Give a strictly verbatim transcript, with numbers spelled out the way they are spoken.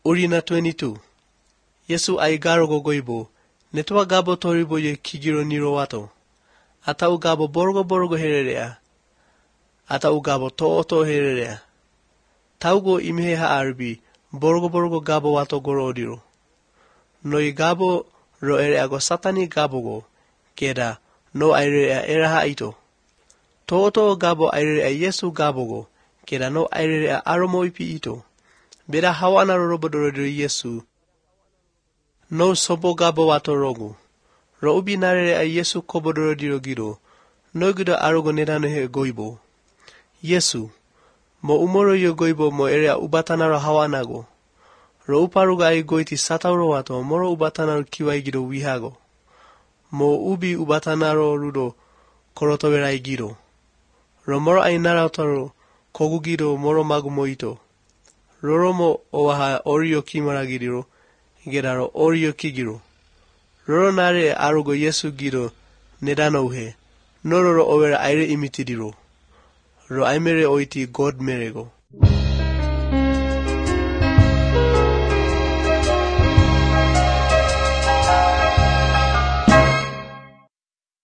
Urina twenty-two. Yesu ai garo gogoibo. Netua gabo toribo ye kigiro niro wato. Ata u gabo borgo borgo hererea. Ata u gabo toto hererea. Taugo imhe ha arbi. Borgo borgo gabo wato goro odiro. Noi gabo ro ere ago satani gabo go. Keda no aire era ha ito. Toto gabo aire a Yesu gabo go. Keda no aire a aromo ipi ito. Beda hawana robodoro Yesu. No sobo gabo wato rogu. Ro ubi narere a Yesu kobodoro diro giro. No gudo arogo nedano he goibo. Yesu. Mo umoro yo goibo mo ere a ubatanaro hawanago. Ro uparuga ai goiti satauro wato moro ubatanaro kiwai giro wihago. Mo ubi ubatanaro rudo korotoberai giro. Ro moro ai narautaro kogu giro moro magumo ito. Roromo owaha orio kimara giriro. Gedaro orio kigiro. Roro nare arugo Yesu giro nedano uhe. Nororo overa aire imitidiro. Ro aimere oiti God merego.